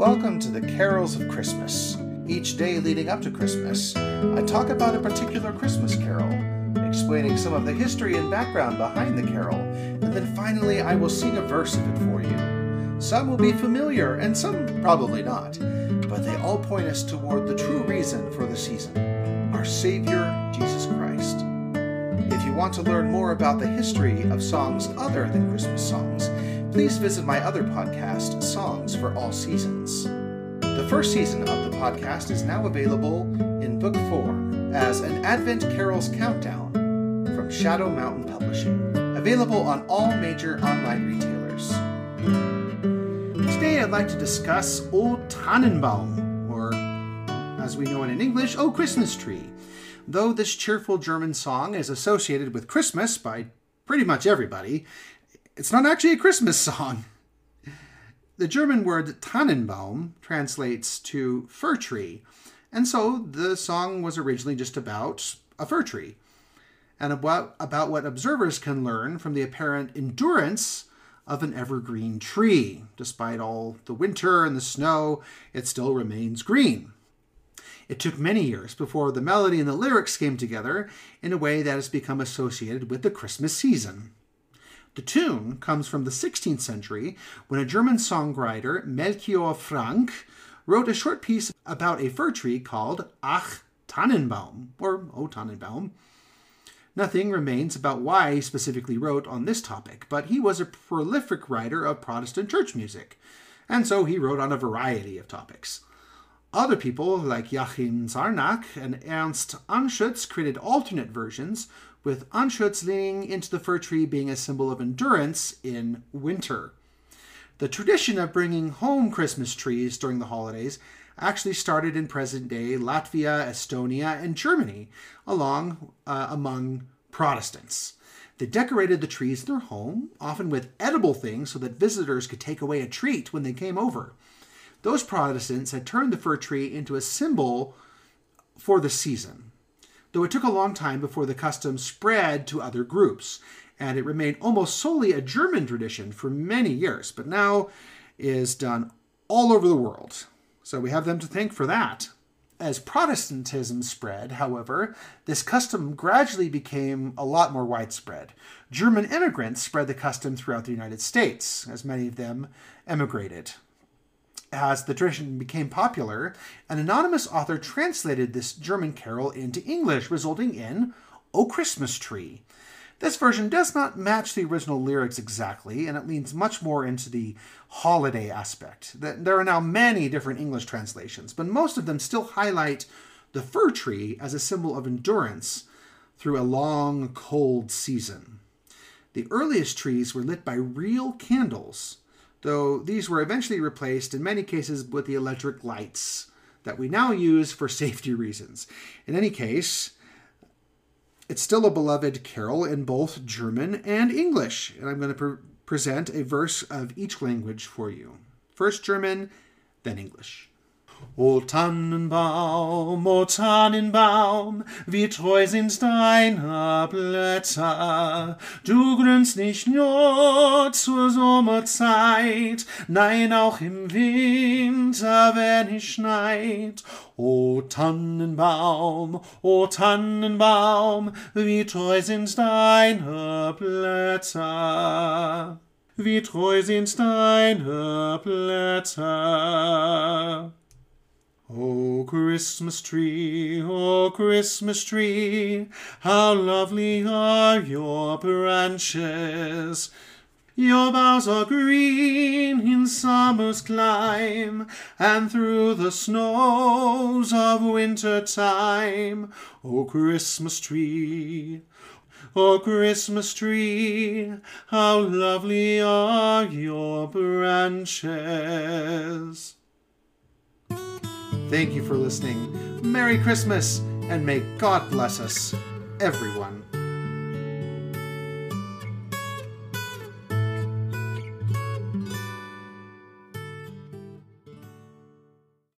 Welcome to the Carols of Christmas. Each day leading up to Christmas, I talk about a particular Christmas carol, explaining some of the history and background behind the carol, and then finally I will sing a verse of it for you. Some will be familiar, and some probably not, but they all point us toward the true reason for the season, our Savior, Jesus Christ. If you want to learn more about the history of songs other than Christmas songs, please visit my other podcast, Songs for All Seasons. The first season of the podcast is now available in book form as an Advent Carols Countdown from Shadow Mountain Publishing, available on all major online retailers. Today I'd like to discuss O Tannenbaum, or as we know it in English, O Christmas Tree. Though this cheerful German song is associated with Christmas by pretty much everybody, it's not actually a Christmas song. The German word Tannenbaum translates to fir tree, and so the song was originally just about a fir tree, and about what observers can learn from the apparent endurance of an evergreen tree. Despite all the winter and the snow, it still remains green. It took many years before the melody and the lyrics came together in a way that has become associated with the Christmas season. The tune comes from the 16th century when a German songwriter, Melchior Frank, wrote a short piece about a fir tree called Ach Tannenbaum, or O Tannenbaum. Nothing remains about why he specifically wrote on this topic, but he was a prolific writer of Protestant church music, and so he wrote on a variety of topics. Other people, like Joachim Zarnach and Ernst Anschutz, created alternate versions, with Anschutz leaning into the fir tree being a symbol of endurance in winter. The tradition of bringing home Christmas trees during the holidays actually started in present-day Latvia, Estonia, and Germany, among Protestants. They decorated the trees in their home, often with edible things so that visitors could take away a treat when they came over. Those Protestants had turned the fir tree into a symbol for the season, though it took a long time before the custom spread to other groups, and it remained almost solely a German tradition for many years, but now is done all over the world. So we have them to thank for that. As Protestantism spread, however, this custom gradually became a lot more widespread. German immigrants spread the custom throughout the United States, as many of them emigrated. As the tradition became popular, an anonymous author translated this German carol into English, resulting in O Christmas Tree. This version does not match the original lyrics exactly, and it leans much more into the holiday aspect. There are now many different English translations, but most of them still highlight the fir tree as a symbol of endurance through a long, cold season. The earliest trees were lit by real candles, though these were eventually replaced in many cases with the electric lights that we now use for safety reasons. In any case, it's still a beloved carol in both German and English, and I'm going to present a verse of each language for you. First German, then English. O Tannenbaum, wie treu sind deine Blätter. Du grünst nicht nur zur Sommerzeit, nein, auch im Winter, wenn es schneit. O Tannenbaum, wie treu sind deine Blätter. Wie treu sind deine Blätter. O Christmas tree, how lovely are your branches. Your boughs are green in summer's clime, and through the snows of winter time. O Christmas tree, how lovely are your branches. Thank you for listening. Merry Christmas, and may God bless us, everyone.